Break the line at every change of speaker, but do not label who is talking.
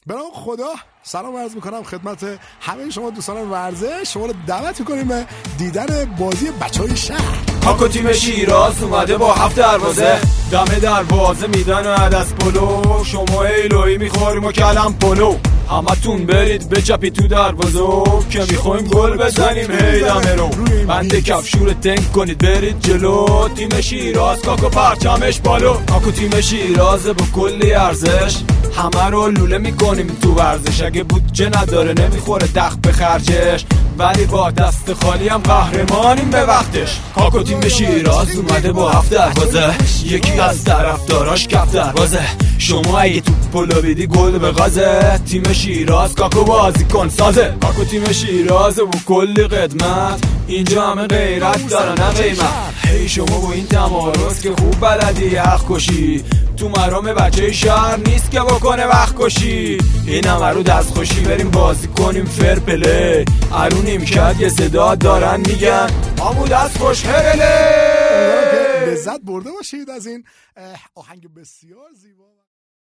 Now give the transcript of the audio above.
به نام خدا سلام عرض میکنم خدمت همه شما دوستان ورزش. شما رو دعوت میکنیم به دیدن بازی بچهای شهر.
کاکو تیم شیراز اومده با 7 دروازه، دم دروازه میدن و عدس پلو. شما ایلوی میخوریم و کلم پلو، همتون برید بچپید تو دروازه که میخوایم گل بزنیم. هی دمه رو بند کفشور تنگ کنید برید جلو. تیم شیراز کاکو پرچمش بالو. کاکو تیم شیراز با کلی ارزش، همه رو لوله میکنیم تو ورزش. اگه بودجه نداره نمیخوره دخ به خرجش، ولی با دست خالی هم قهرمانیم به وقتش. کاکو تیم شیراز اومده با 7 دروازه، یکی از طرفداراش کف دروازه. شما اگه تو پلو بیدی گل به غازه. تیم شیراز کاکو بازی کن سازه. کاکو تیم شیراز و کلی قدمت، اینجا همه غیرت داره نه قیمت. هی شما با این تمارز که خوب بلدی حق کشی، تو مرام بچه شهر نیست که بکنه وقت کشی. این همه رو دست خوشی بریم بازی کنیم فر پلی. ارونیم کرد یه صدا دارن میگن آمو دست خوش هرله.
لذت برده باشید از این آهنگ بسیار زیبا.